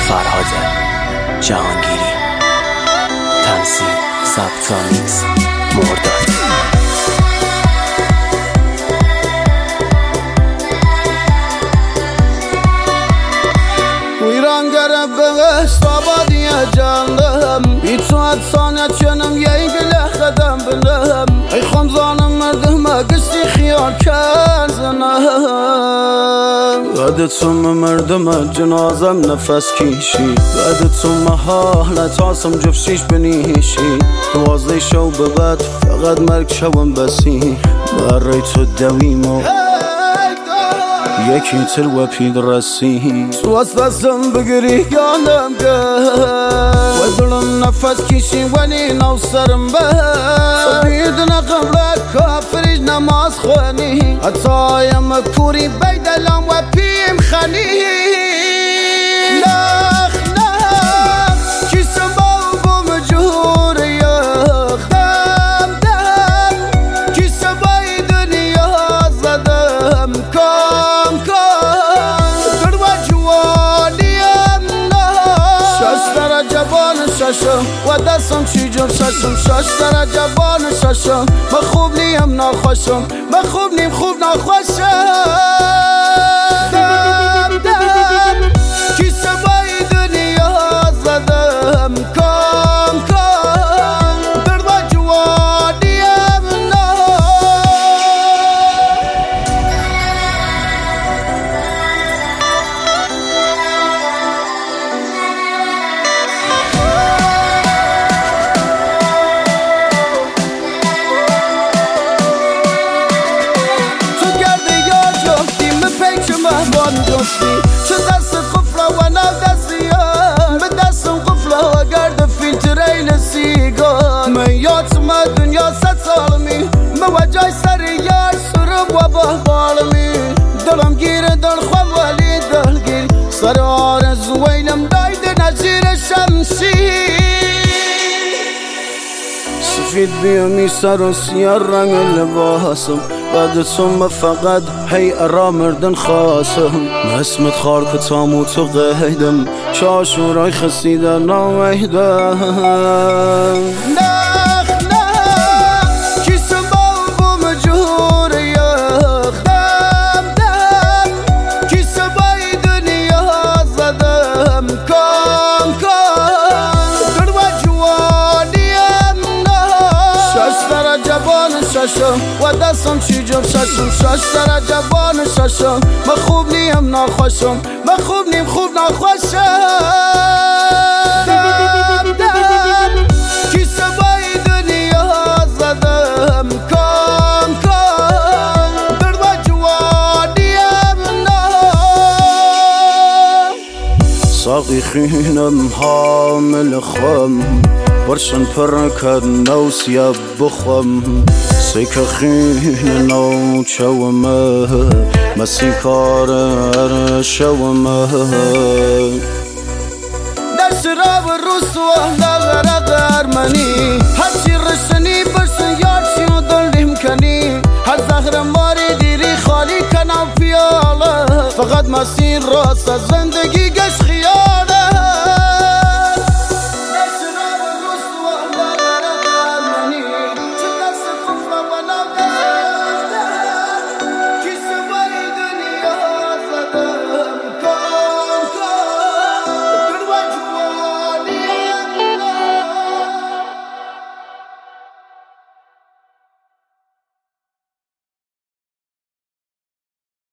فرهاد جهانگیری، تنظیم ضبط و میکس مرداد. ویرانگره بهشت آبادی جانم بی تو اتسانت چنم یک لخدم بنم ای خمزانم مردم گشتی خیال کرزنم بعد تو مردم جنازم نفس کشی بعد تو محالت آسم جفشیش بنیشی دوازده شو به بعد فقط مرگ شوم بسی برای تو دویمو یکی تلو پید رسی تو از دستم بگیری یانم گل و دلم نفس کشی ولی نو سرم بر بیدن قبل کافریش نماز خوانی حتی مکوری بیدلم و پیم خانی نخ نخ کی سبب مجهور یخ دم دم کی سبای دنیا زدم کام و دستم چی جور ششم شش درجه بان ششم من خوب نیم ناخوشم من خوب نیم خوب ناخوشم دم دم کی سبای دنیا زدم کام درد و جوانیم نه چه دست قفله و نو دستیم به دستم قفله و گرد فیلترین سیگار من یادم دنیا 100 سالمی من وجای سر یار سرب و بحبالمی دلم گیره دل خواب ولی دلگیر سر آرزوینم داید نزیر شمسی سفید بیامی سر و سیاه رنگ لباسم بعد تو فقط هی ارا مردن خواستم اسمت خار کتامو تو قیدم چاشورای خسیده نامیدم نخ نخ کی سبب مجهور یخ دم دم کی سبای دنیا زدم کام درد و جوانیم نه شش درجه بان ششم و دستم چی جور ششم شش درجه بان ششم من خوب نیم ناخوشم من خوب نیم خوب ناخوشم دم دم کی سبای دنیا زدم کام درد و جوانیم نه ساقی خینم حامل خم برشن پر کد نو سیاب بخم سیک خین نو چومه مسی کار شومه در شراب رسوا لغرق ارمنی هرچی رشنی برسن یار چی و دلیم کنی هر زهر ماری دیری خالی کنم پیاله فقط مسیر راست از زندگی گشت